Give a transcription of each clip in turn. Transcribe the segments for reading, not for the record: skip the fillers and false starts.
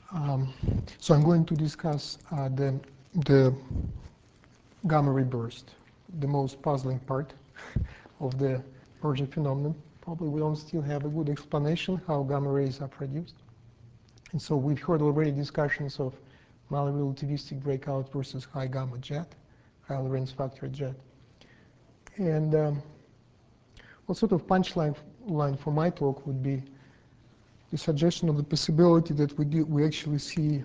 Um, so I'm going to discuss the gamma ray burst, the most puzzling part of the merging phenomenon. Probably we don't still have a good explanation how gamma rays are produced. And so we've heard already discussions of relativistic breakout versus high gamma jet, high Lorentz factor jet. And what sort of punchline for my talk would be the suggestion of the possibility that we actually see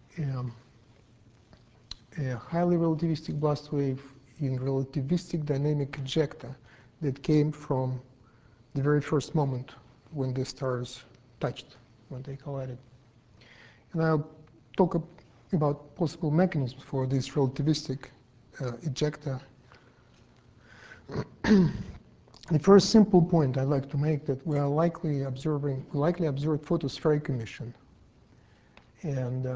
a highly relativistic blast wave in relativistic dynamic ejecta that came from the very first moment when the stars touched, when they collided. And I'll talk about possible mechanisms for this relativistic ejecta. The first simple point I'd like to make that we likely observed photospheric emission. And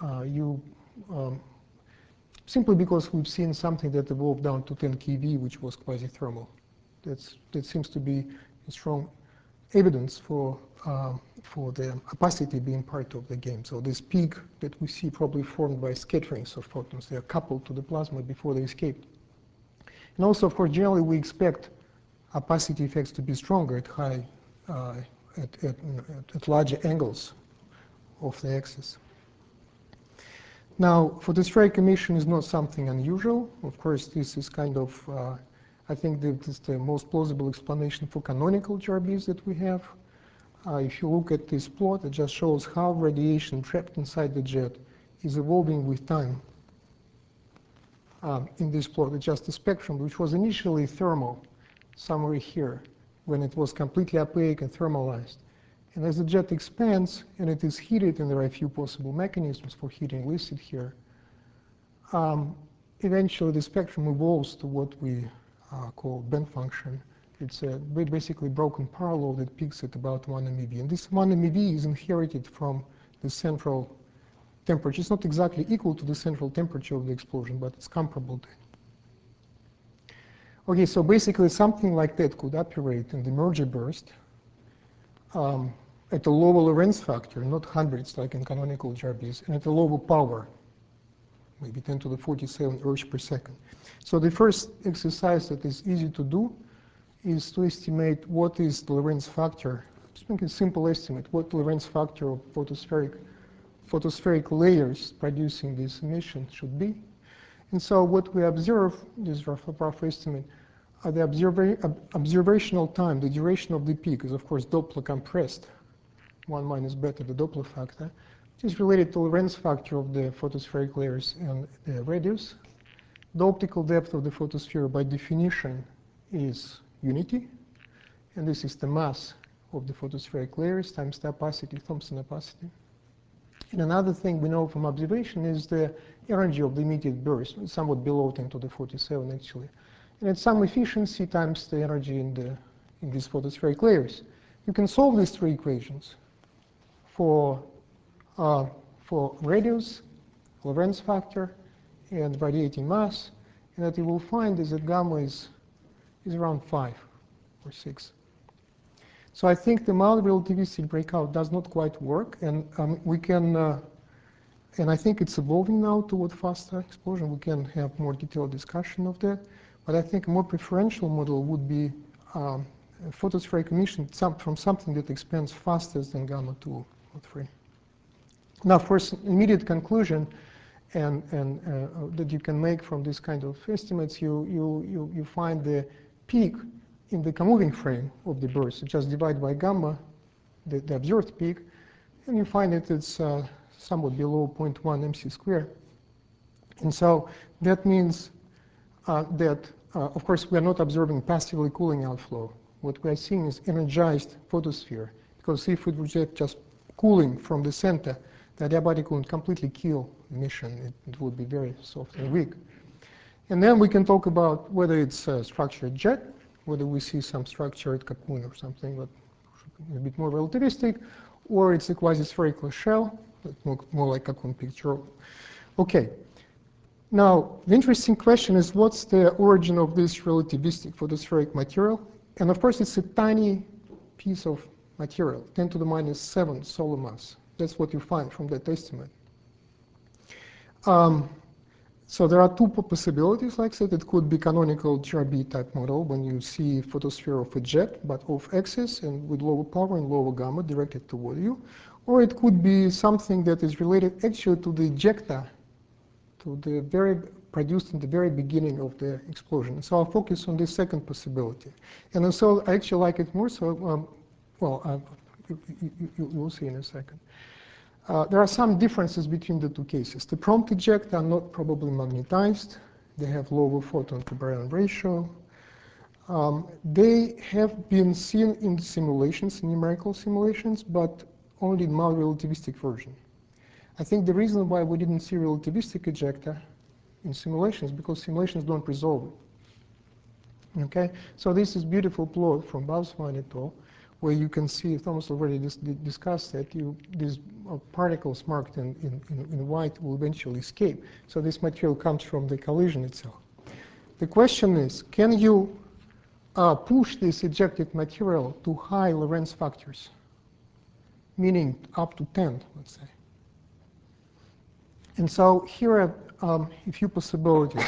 simply because we've seen something that evolved down to 10 keV, which was quasi-thermal. That seems to be a strong evidence for the opacity being part of the game. So this peak that we see probably formed by scatterings of photons. They are coupled to the plasma before they escaped. And also, of course, generally we expect opacity effects to be stronger at high, at larger angles of the axis. Now, photospheric emission is not something unusual. Of course, this is kind of, I think that is the most plausible explanation for canonical GRBs that we have. If you look at this plot, it just shows how radiation trapped inside the jet is evolving with time. In this plot, it's just a spectrum, which was initially thermal, somewhere here, when it was completely opaque and thermalized. And as the jet expands and it is heated, and there are a few possible mechanisms for heating listed here, eventually the spectrum evolves to what we call band function. It's a basically broken parallel that peaks at about 1 MeV. And this 1 MeV is inherited from the central temperature. It's not exactly equal to the central temperature of the explosion, but it's comparable to it. Okay, so basically something like that could operate in the merger burst at a lower Lorentz factor, not hundreds like in canonical GRBs, and at a lower power, maybe 10 to the 47 ergs per second. So the first exercise that is easy to do is to estimate what is the Lorentz factor. Just make a simple estimate, what the Lorentz factor of photospheric layers producing this emission should be. And so what we observe, this rough estimate, the observational time, the duration of the peak is, of course, Doppler compressed, 1 minus beta, the Doppler factor, which is related to Lorentz factor of the photospheric layers and the radius. The optical depth of the photosphere, by definition, is unity, and this is the mass of the photospheric layers times the opacity, Thomson opacity. And another thing we know from observation is the energy of the immediate burst, somewhat below 10 to the 47 actually. And it's some efficiency times the energy in these photospheric layers. You can solve these three equations for radius, Lorentz factor, and radiating mass, and what you will find is that gamma is around 5 or 6. So I think the mild relativistic breakout does not quite work, and we can, and I think it's evolving now toward faster explosion. We can have more detailed discussion of that, but I think a more preferential model would be photospheric emission from something that expands faster than gamma 2 or 3. Now, for immediate conclusion, and that you can make from this kind of estimates, you find the peak in the comoving frame of the burst. You just divide by gamma, the observed peak, and you find that it's somewhat below 0.1 MC squared. And so that means that, of course, we are not observing passively cooling outflow. What we are seeing is energized photosphere, because if we reject just cooling from the center, the adiabatic would completely kill emission. It would be very soft and weak. And then we can talk about whether it's a structured jet, whether we see some structured cocoon or something, but a bit more relativistic, or it's a quasi-spherical shell, more like cocoon picture. Okay. Now, the interesting question is, what's the origin of this relativistic photospheric material? And of course, it's a tiny piece of material, 10 to the minus 7 solar mass. That's what you find from that estimate. So there are two possibilities, like I said. It could be canonical GRB type model when you see photosphere of a jet, but off axis and with lower power and lower gamma directed toward you. Or it could be something that is related actually to the ejecta, to the produced in the very beginning of the explosion. So I'll focus on this second possibility. And so I actually like it more, so, you'll see in a second. There are some differences between the two cases. The prompt ejecta are not probably magnetized. They have lower photon to baryon ratio. They have been seen in simulations, numerical simulations, but only in mild relativistic version. I think the reason why we didn't see relativistic ejecta in simulations is because simulations don't resolve it. Okay, so this is beautiful plot from Bausmann et al., where you can see, Thomas already discussed that, these particles marked in white will eventually escape. So this material comes from the collision itself. The question is, can you push this ejected material to high Lorentz factors, meaning up to 10, let's say? And so here are a few possibilities.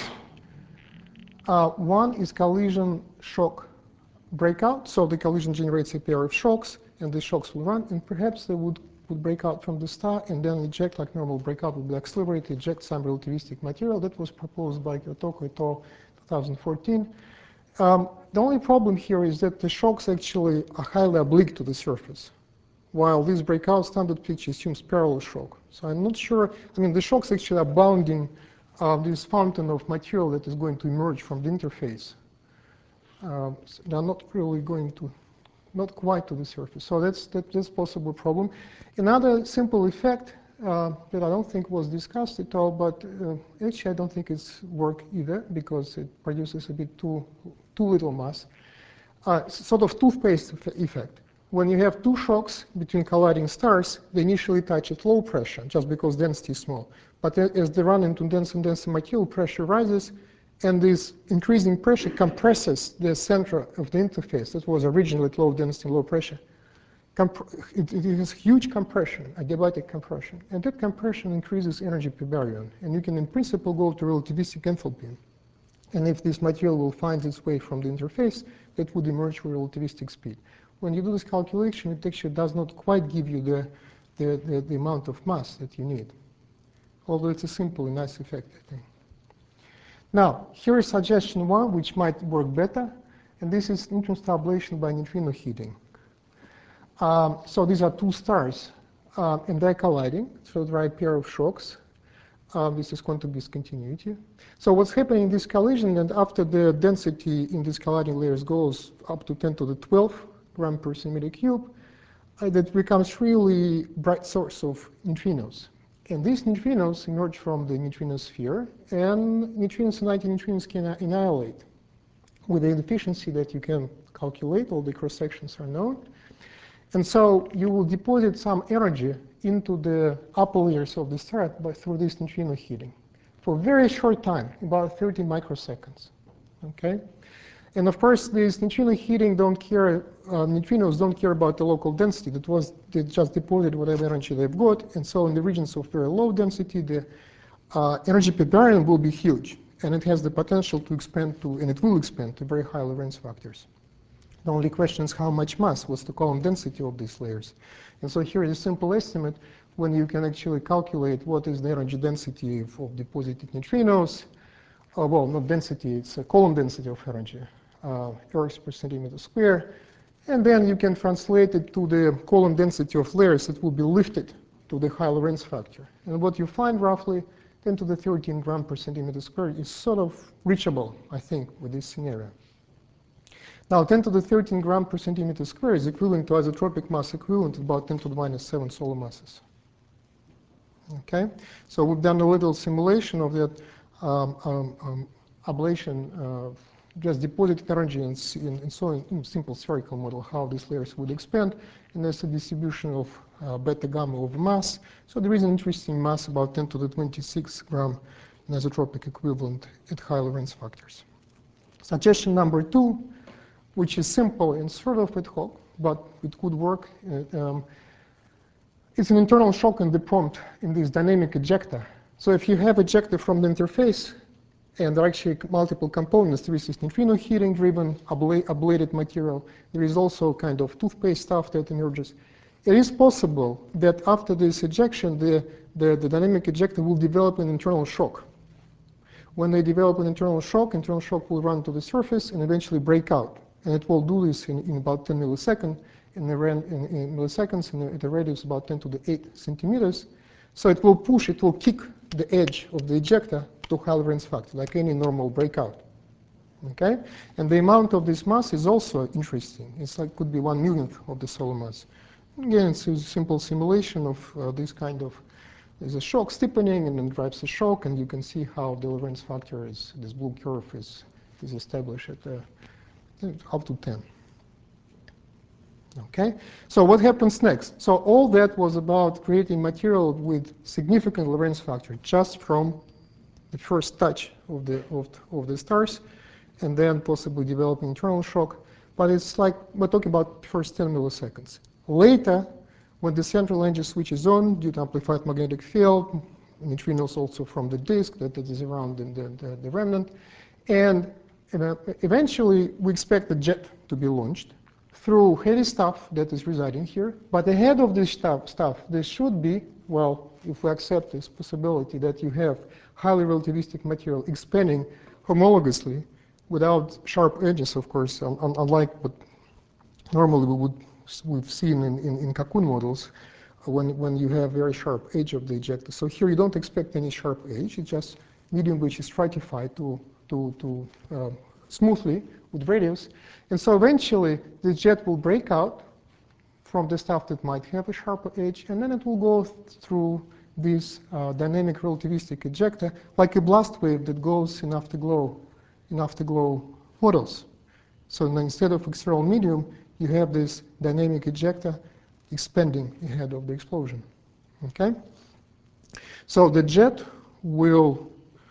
One is collision shock breakout. So the collision generates a pair of shocks, and the shocks will run, and perhaps they would break out from the star and then eject like normal breakout would be accelerated, eject some relativistic material. That was proposed by Kyotoko et al. 2014. The only problem here is that the shocks actually are highly oblique to the surface, while this breakout standard pitch assumes parallel shock. So I'm not sure, I mean, the shocks actually are bounding this fountain of material that is going to emerge from the interface. They're not really going to, not quite to the surface. So that's possible problem. Another simple effect that I don't think was discussed at all, but actually I don't think it's work either, because it produces a bit too little mass. Sort of toothpaste effect. When you have two shocks between colliding stars, they initially touch at low pressure, just because density is small. But as they run into denser and denser material, pressure rises, and this increasing pressure compresses the center of the interface that was originally at low density and low pressure. It is huge compression, adiabatic compression. And that compression increases energy per baryon. And you can, in principle, go to relativistic enthalpy. And if this material will find its way from the interface, that would emerge with relativistic speed. When you do this calculation, it actually does not quite give you the amount of mass that you need. Although it's a simple and nice effect, I think. Now, here is suggestion one, which might work better, and this is neutron star ablation by neutrino heating. So these are two stars, and they're colliding, so there are a pair of shocks. This is quantum discontinuity. So what's happening in this collision, and after the density in these colliding layers goes up to 10 to the 12 gram per centimeter cube, that becomes really bright source of neutrinos. And these neutrinos emerge from the neutrino sphere, and neutrinos and antineutrinos can annihilate with an efficiency that you can calculate. All the cross sections are known. And so you will deposit some energy into the upper layers of the star through this neutrino heating for a very short time, about 30 microseconds. Okay? And of course, these neutrino heating don't care, neutrinos don't care about the local density. They just deposit whatever energy they've got. And so in the regions of very low density, the energy per baryon will be huge. And it has the potential to expand to, and it will expand to very high Lorentz factors. The only question is how much mass, what's the column density of these layers. And so here is a simple estimate when you can actually calculate what is the energy density of deposited neutrinos. Well, not density, it's a column density of energy. Ergs per centimeter square, and then you can translate it to the column density of layers that will be lifted to the high Lorentz factor. And what you find roughly 10 to the 13 gram per centimeter square is sort of reachable, I think, with this scenario. Now, 10 to the 13 gram per centimeter square is equivalent to isotropic mass equivalent to about 10 to the minus 7 solar masses. Okay, so we've done a little simulation of that ablation, just deposit energy and so in simple spherical model how these layers would expand, and there's a distribution of beta gamma over mass. So there is an interesting mass about 10 to the 26 gram in isotropic equivalent at high Lorentz factors. Suggestion number 2, which is simple and sort of ad hoc, but it could work. it's an internal shock in the prompt in this dynamic ejector. So if you have ejector from the interface, and there are actually multiple components, there is this neutrino heating-driven ablated material. There is also kind of toothpaste stuff that emerges. It is possible that after this ejection, the dynamic ejector will develop an internal shock. When they develop an internal shock will run to the surface and eventually break out. And it will do this in about 10 milliseconds, in milliseconds, and at a radius about 10 to the 8 centimeters. So it will push, it will kick the edge of the ejector to high Lorentz factor, like any normal breakout. Okay? And the amount of this mass is also interesting. It's like could be 1/1,000,000th of the solar mass. Again, it's a simple simulation of this kind of, there's a shock steepening and then drives the shock, and you can see how the Lorentz factor is, this blue curve is established at up to 10. Okay, so what happens next? So all that was about creating material with significant Lorentz factor just from the first touch of the stars, and then possibly developing internal shock. But it's like we're talking about first 10 milliseconds. Later, when the central energy switch is on due to amplified magnetic field, neutrinos also from the disk that is around the remnant, and eventually we expect the jet to be launched through heavy stuff that is residing here. But ahead of this stuff, there should be, well, if we accept this possibility that you have highly relativistic material expanding homologously without sharp edges, of course, unlike what normally we've seen in cocoon models when you have very sharp edge of the ejector. So here you don't expect any sharp edge. It's just medium which is stratified to smoothly with radius. And so eventually the jet will break out from the stuff that might have a sharper edge, and then it will go through this dynamic relativistic ejector like a blast wave that goes in afterglow models. So instead of external medium, you have this dynamic ejector expanding ahead of the explosion. Okay? So the jet will,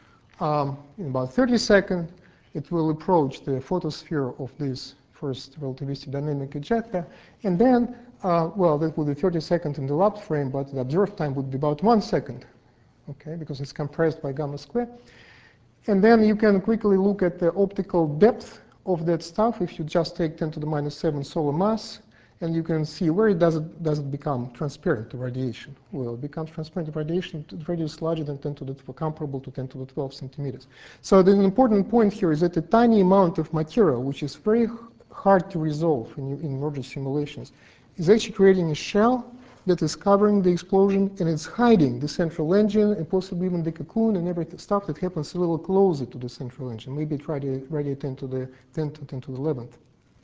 in about 30 seconds, it will approach the photosphere of this first relativistic dynamic ejector, and then, well, that would be 30 seconds in the elapsed frame, but the observed time would be about 1 second, okay, because it's compressed by gamma square. And then you can quickly look at the optical depth of that stuff if you just take 10 to the minus 7 solar mass, and you can see where does it become transparent to radiation. Well, it becomes transparent to radiation to radius larger than 10 to the comparable to 10 to the 12 centimeters. So the important point here is that a tiny amount of material, which is very hard to resolve in merger simulations, is actually creating a shell that is covering the explosion, and it's hiding the central engine and possibly even the cocoon and everything stuff that happens a little closer to the central engine. Maybe try to radiate 10 to the 11th.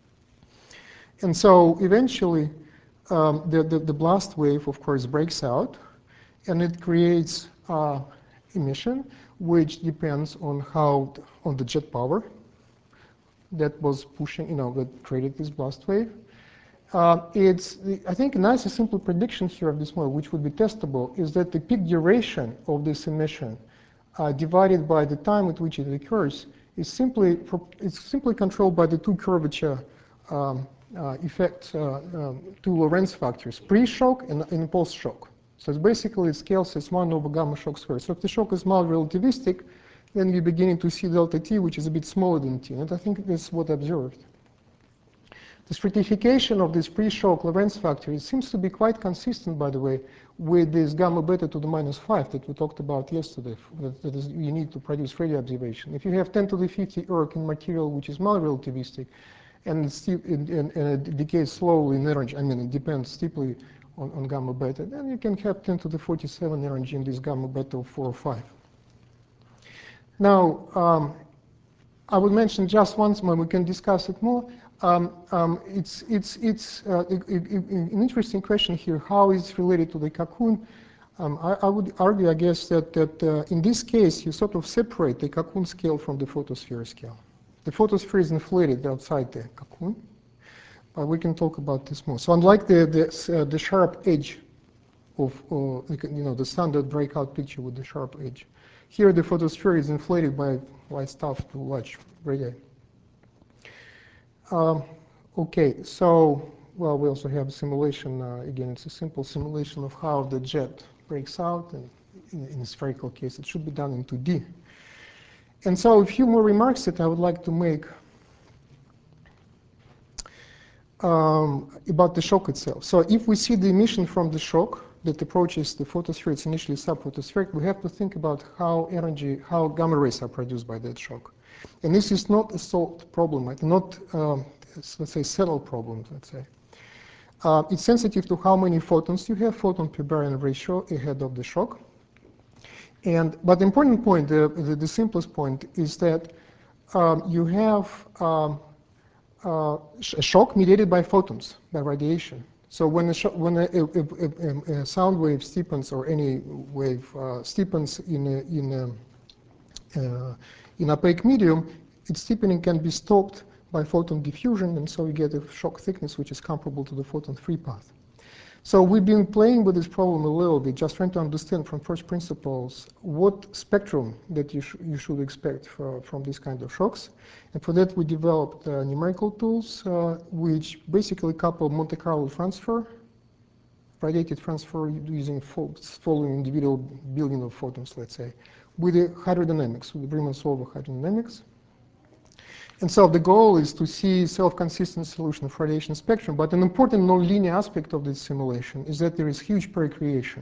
And so eventually, the blast wave, of course, breaks out, and it creates emission, which depends on on the jet power that was pushing, that created this blast wave. I think a nice and simple prediction here of this model, which would be testable, is that the peak duration of this emission divided by the time at which it occurs is simply controlled by the two curvature effect, two Lorentz factors, pre-shock and post-shock. So it's basically, it scales as 1 over gamma shock squared. So if the shock is mild relativistic, then you're beginning to see delta t, which is a bit smaller than t. And I think that's what observed. The stratification of this pre-shock Lorentz factor, it seems to be quite consistent, by the way, with this gamma beta to the minus 5 that we talked about yesterday, that is, you need to produce radio observation. If you have 10 to the 50 ERK in material which is mild relativistic, and it decays slowly in energy, I mean, it depends steeply on gamma beta, then you can have 10 to the 47 energy in this gamma beta of 4 or 5. Now, I would mention just once more, we can discuss it more. It's an interesting question here, how is it related to the cocoon? I would argue, I guess, that in this case, you sort of separate the cocoon scale from the photosphere scale. The photosphere is inflated outside the cocoon, but we can talk about this more. So unlike the sharp edge of, the standard breakout picture with the sharp edge, here the photosphere is inflated by light stuff to large radii. Okay, so well, we also have a simulation. Again, it's a simple simulation of how the jet breaks out, and in a spherical case, it should be done in 2D. And so a few more remarks that I would like to make about the shock itself. So if we see the emission from the shock that approaches the photosphere, it's initially subphotospheric, we have to think about how gamma rays are produced by that shock. And this is not a solved problem, not, let's say, settled problem, let's say. It's sensitive to how many photons you have, photon per baryon ratio ahead of the shock. But the important point, the simplest point, is that you have a shock mediated by photons, by radiation. So when a sound wave steepens, or any wave steepens in opaque medium, its steepening can be stopped by photon diffusion, and so you get a shock thickness which is comparable to the photon free path. So we've been playing with this problem a little bit, just trying to understand from first principles what spectrum that you should expect from these kind of shocks. And for that, we developed numerical tools, which basically couple Monte Carlo transfer, radiated transfer using following individual billion of photons, let's say, with the hydrodynamics, with the Riemann-Solver hydrodynamics. And so the goal is to see self-consistent solution of radiation spectrum. But an important nonlinear aspect of this simulation is that there is huge pericreation,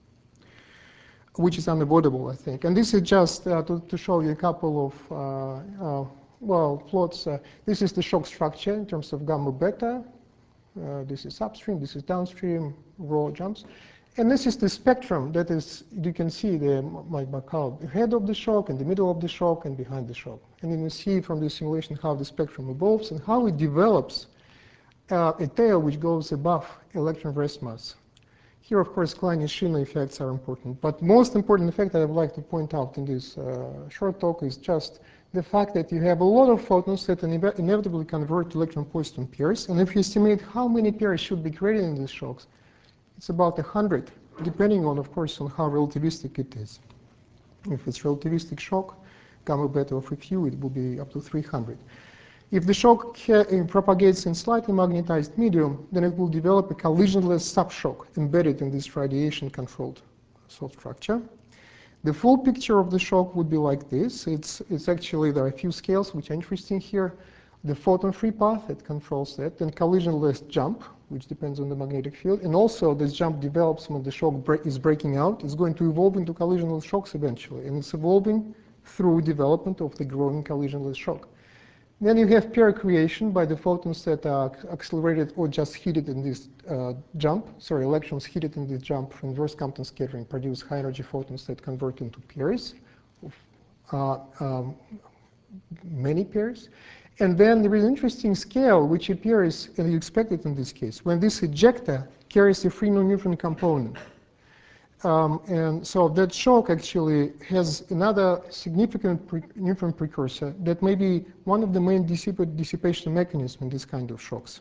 which is unavoidable, I think. And this is just to show you a couple of plots. This is the shock structure in terms of gamma beta. This is upstream, this is downstream, raw jumps. And this is the spectrum that is, you can see the ahead of the shock, in the middle of the shock, and behind the shock. And you can see from this simulation how the spectrum evolves and how it develops a tail which goes above electron rest mass. Here, of course, Klein-Schiene effects are important. But most important effect that I would like to point out in this short talk is just the fact that you have a lot of photons that inevitably convert to electron-positron pairs. And if you estimate how many pairs should be created in these shocks, it's about 100, depending on, of course, on how relativistic it is. If it's relativistic shock, gamma beta of a few, it will be up to 300. If the shock propagates in slightly magnetized medium, then it will develop a collisionless subshock embedded in this radiation-controlled cell structure. The full picture of the shock would be like this. It's actually, there are a few scales which are interesting here. The photon free path that controls that, and collisionless jump, which depends on the magnetic field. And also, this jump develops when the shock is breaking out. It's going to evolve into collisionless shocks eventually. And it's evolving through development of the growing collisionless shock. Then you have pair creation by the photons that are accelerated or just heated in this jump. Sorry, electrons heated in this jump from inverse Compton scattering produce high energy photons that convert into pairs, many pairs. And then there is an interesting scale which appears, and you expect it in this case, when this ejecta carries a free non-neutron component. And so that shock actually has another significant neutron precursor that may be one of the main dissipation mechanisms in this kind of shocks.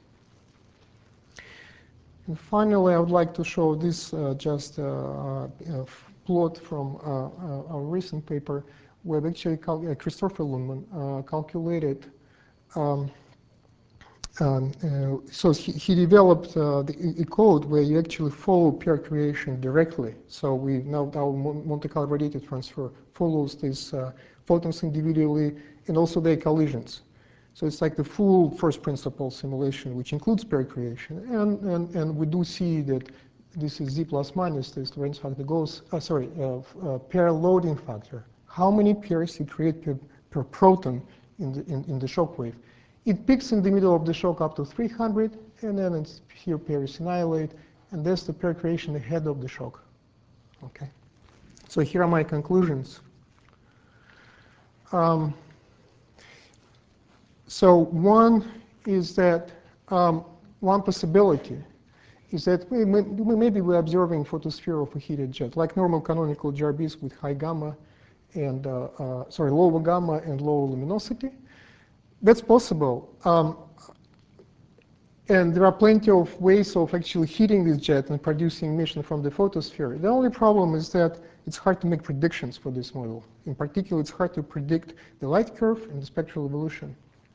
And finally, I would like to show this just plot from our recent paper where actually Christopher Lundman calculated so he developed a code where you actually follow pair creation directly. So we now our Monte Carlo radiated transfer follows these photons individually and also their collisions. So it's like the full first principle simulation, which includes pair creation. And we do see that this is Z plus minus, this range factor goes, pair loading factor. How many pairs you create per proton in the shock wave. It peaks in the middle of the shock up to 300, and then it's here pairs annihilate, and that's the pair creation ahead of the shock. Okay. So here are my conclusions. So one is that one possibility is that maybe we're observing photosphere of a heated jet, like normal canonical GRBs with high gamma and lower gamma and lower luminosity. That's possible. And there are plenty of ways of actually heating this jet and producing emission from the photosphere. The only problem is that it's hard to make predictions for this model. In particular, it's hard to predict the light curve and the spectral evolution.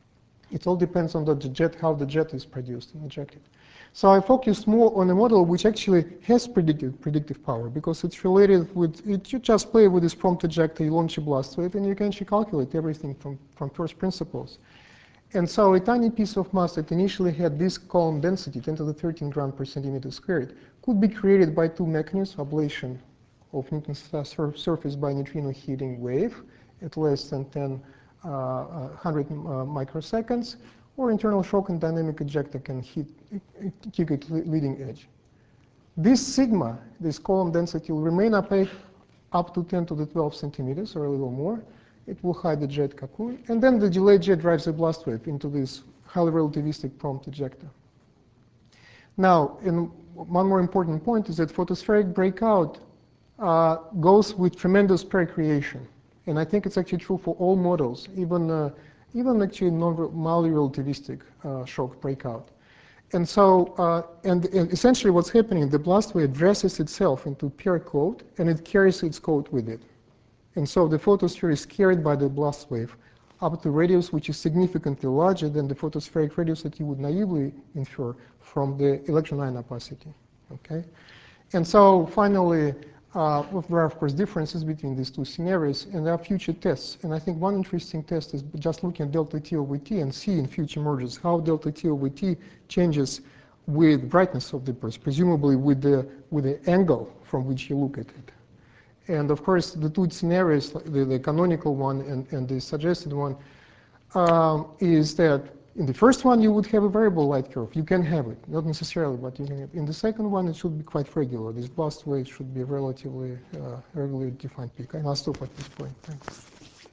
It all depends on the jet, how the jet is produced and ejected. So I focused more on a model which actually has predictive power, because it's related with, you just play with this prompt ejector, you launch a blast wave, and you can actually calculate everything from first principles. And so a tiny piece of mass that initially had this column density, 10 to the 13 gram per centimeter squared, could be created by two mechanisms: ablation of Newton's surface by neutrino heating wave at less than 100 microseconds, or internal shock and dynamic ejector can kick it leading edge. This sigma, this column density, will remain opaque up to 10 to the 12 centimeters or a little more. It will hide the jet cocoon, and then the delayed jet drives a blast wave into this highly relativistic prompt ejector. Now, one more important point is that photospheric breakout goes with tremendous pericreation. And I think it's actually true for all models, even actually mildly relativistic shock breakout. And so, and essentially what's happening, the blast wave dresses itself into pure coat, and it carries its coat with it. And so the photosphere is carried by the blast wave up to radius which is significantly larger than the photospheric radius that you would naively infer from the electron ion opacity. Okay? And so finally, there are, of course, differences between these two scenarios, and there are future tests. And I think one interesting test is just looking at delta T over T and see in future mergers how delta T over T changes with brightness of the burst, presumably with the angle from which you look at it. And of course, the two scenarios, the canonical one and the suggested one, is that in the first one, you would have a variable light curve. You can have it, not necessarily, but you can have it. In the second one, it should be quite regular. This blast wave should be a relatively regularly defined peak. And I'll stop at this point. Thanks.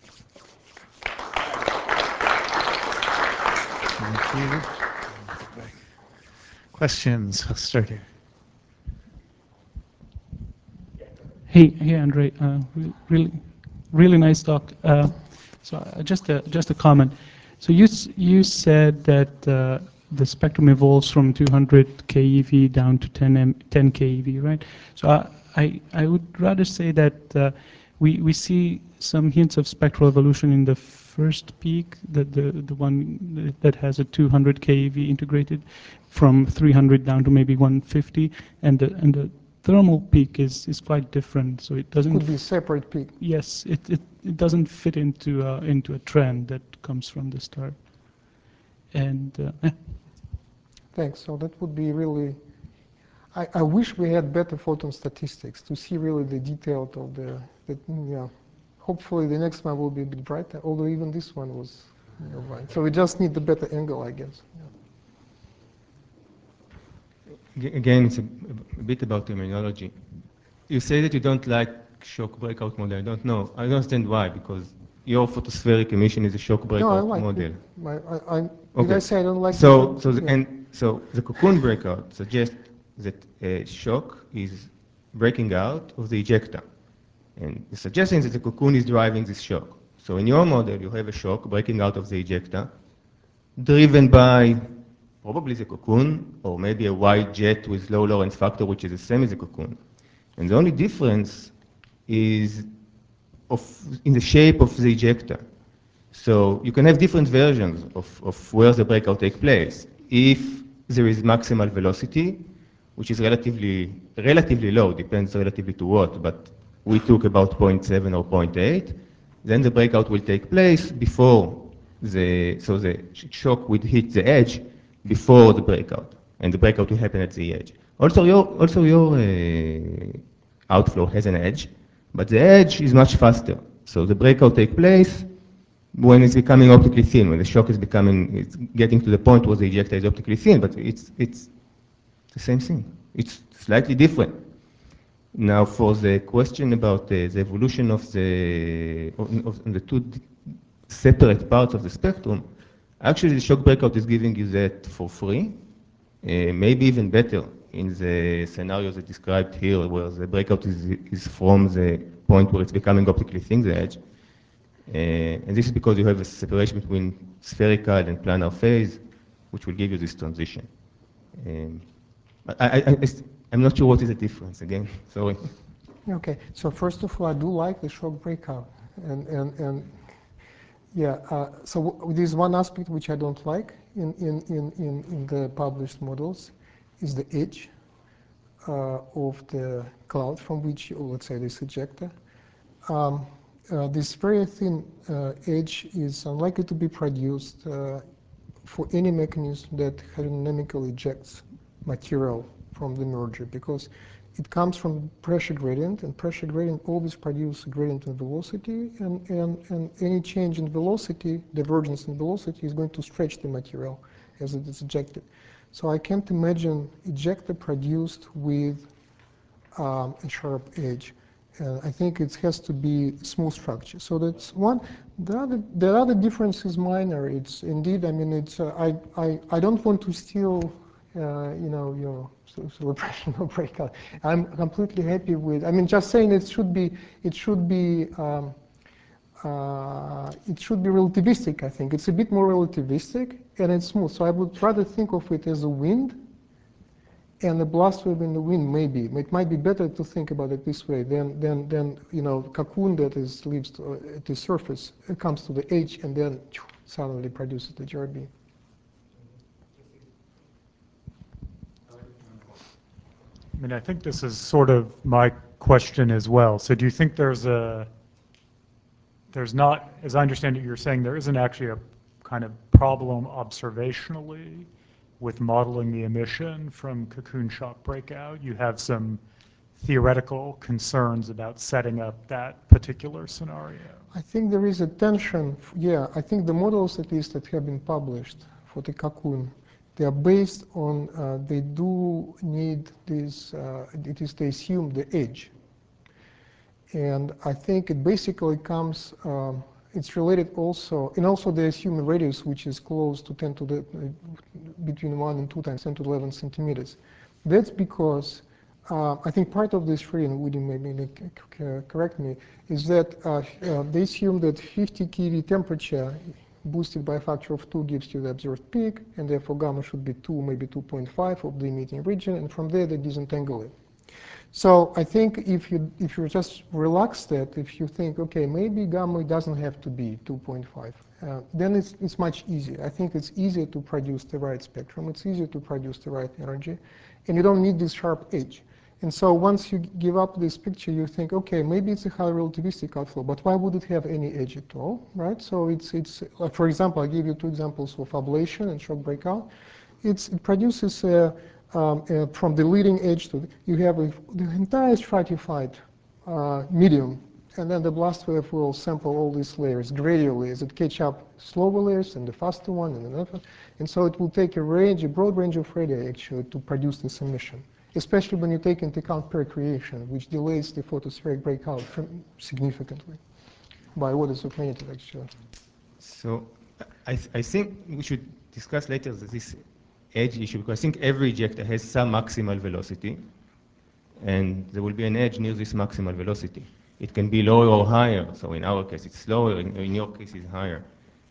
Thank you. Questions? I'll start here. Hey, Andre. Really nice talk. Just a comment. So you said that the spectrum evolves from 200 keV down to 10 keV, right? So I would rather say that we see some hints of spectral evolution in the first peak, the one that has a 200 keV integrated, from 300 down to maybe 150, and the thermal peak is quite different, so it doesn't. Could be a separate peak. Yes, it doesn't fit into a trend that comes from the start. And Thanks. So that would be really. I wish we had better photon statistics to see really the detail of the. Yeah. Hopefully the next one will be a bit brighter. Although even this one was bright. So we just need the better angle, I guess. Yeah. Again, it's a bit about terminology. You say that you don't like shock breakout model. I don't know. I don't understand why, because your photospheric emission is a shock breakout no, I like model. It. Okay. Did I say I don't like so, it? so the, Yeah. and so the cocoon breakout suggests that a shock is breaking out of the ejecta. And the suggestion is that the cocoon is driving this shock. So in your model, you have a shock breaking out of the ejecta, driven by probably the cocoon, or maybe a wide jet with low Lorentz factor, which is the same as the cocoon. And the only difference is in the shape of the ejecta. So you can have different versions of where the breakout takes place. If there is maximal velocity, which is relatively low, depends relatively to what, but we took about 0.7 or 0.8, then the breakout will take place before so the shock would hit the edge before the breakout, and the breakout will happen at the edge. Also your outflow has an edge, but the edge is much faster. So the breakout takes place when it's becoming optically thin, when the shock is it's getting to the point where the ejecta is optically thin, but it's the same thing. It's slightly different. Now, for the question about the evolution of the two separate parts of the spectrum, actually the shock breakout is giving you that for free, maybe even better in the scenarios I described here, where the breakout is from the point where it's becoming optically thin, the edge. And this is because you have a separation between spherical and planar phase, which will give you this transition. I'm not sure what is the difference, again, sorry. Okay, so first of all, I do like the shock breakout. And Yeah, there's one aspect which I don't like in the published models is the edge of the cloud from which, or let's say this ejector. This very thin edge is unlikely to be produced for any mechanism that hydrodynamically ejects material from the merger, because it comes from pressure gradient, and pressure gradient always produces a gradient in velocity, and any change in velocity, divergence in velocity, is going to stretch the material as it is ejected. So I can't imagine ejector produced with a sharp edge. I think it has to be smooth structure. So that's one. The other difference is minor. It's indeed, I mean, it's, I don't want to steal, your celebration or breakout. I'm completely happy with, I mean, just saying it should be relativistic, I think. It's a bit more relativistic, and it's smooth. So I would rather think of it as a wind, and the blast wave in the wind, maybe. It might be better to think about it this way than cocoon that lives at the surface. It comes to the edge and then suddenly produces the GRB. I mean, I think this is sort of my question as well. So do you think there's not, as I understand it, you're saying there isn't actually a kind of problem observationally with modeling the emission from cocoon shock breakout? You have some theoretical concerns about setting up that particular scenario. I think there is a tension. Yeah, I think the models, at least, that have been published for the cocoon, they are based on, they do need this, it is, they assume the edge. And I think it basically comes, it's related also, and also they assume a radius which is close to 10 to the, between 1 and 2 times 10 to the 11 centimeters. That's because I think part of this theory, and Woody maybe correct me, is that they assume that 50 keV temperature boosted by a factor of 2 gives you the observed peak, and therefore gamma should be 2, maybe 2.5 of the emitting region, and from there they disentangle it. So I think if you just relax that, if you think, okay, maybe gamma doesn't have to be 2.5, then it's much easier. I think it's easier to produce the right spectrum. It's easier to produce the right energy, and you don't need this sharp edge. And so once you give up this picture, you think, okay, maybe it's a highly relativistic outflow, but why would it have any edge at all, right? So it's like, for example, I give you 2 examples of ablation and shock breakout. It produces from the leading edge to you have the entire stratified medium, and then the blast wave will sample all these layers gradually as it catch up slower layers and the faster one and another. And so it will take a broad range of radii actually to produce this emission, especially when you take into account pericreation, which delays the photospheric breakout significantly by orders of magnitude actually. So I think we should discuss later this edge issue, because I think every ejector has some maximal velocity, and there will be an edge near this maximal velocity. It can be lower or higher. So in our case, it's lower. In your case, it's higher.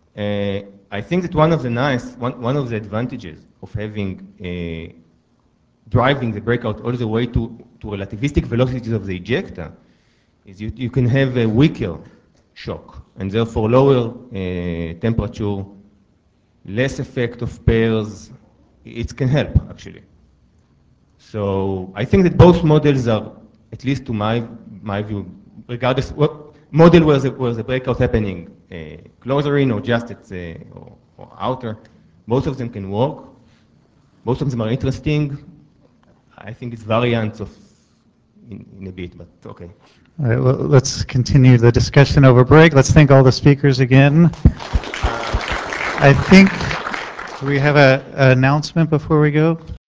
I think that one of the advantages of having driving the breakout all the way to relativistic velocities of the ejector is you can have a weaker shock, and therefore lower temperature, less effect of pairs. It can help, actually. So I think that both models are, at least to my view, regardless what model where the breakout happening closer in or just at or outer, both of them can work. Both of them are interesting. I think it's variants of in a bit, but okay. All right, well, let's continue the discussion over break. Let's thank all the speakers again. I think we have an announcement before we go.